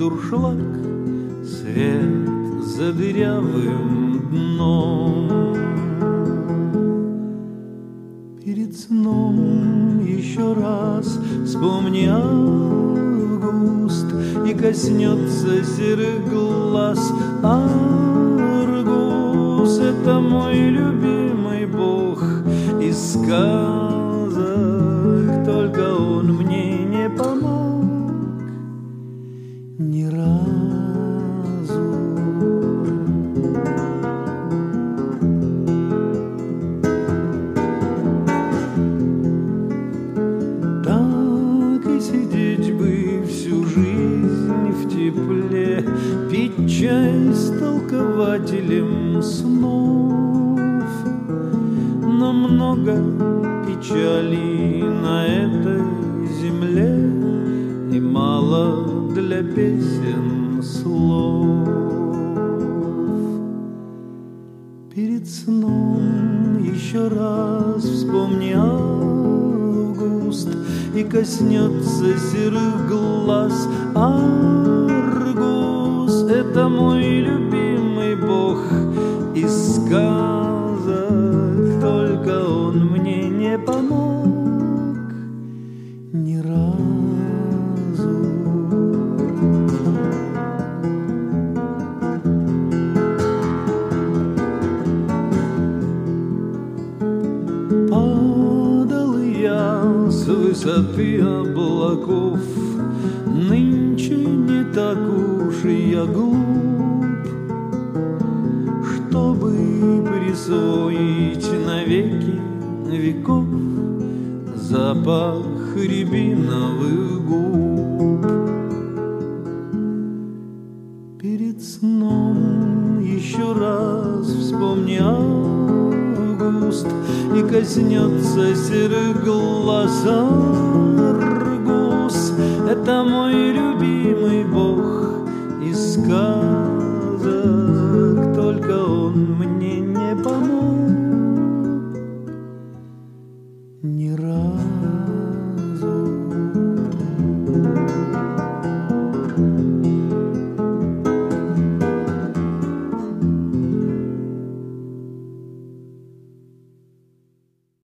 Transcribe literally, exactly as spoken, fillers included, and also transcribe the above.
дуршлаг, свет за дырявым дном. Перед сном еще раз вспомни август, и коснется серых глаз. Аргус — это мой любимый бог из сказок, только он мне не помог ни разу. Так и сидеть бы всю жизнь в тепле, пить чай с толкователем снов. Но много печали на этой земле и мало для песен слов. Перед сном еще раз вспомни август, и коснется серых глаз. Аргус — это мой любимый бог из сказок, только он мне не помог ни разу. Падал я с высоты облаков, нынче не так уж и я глуп, чтобы присвоить навеки веков запах рябиновых губ. Перед сном еще раз вспомни август, и коснется серых глаз. Аргус — это мой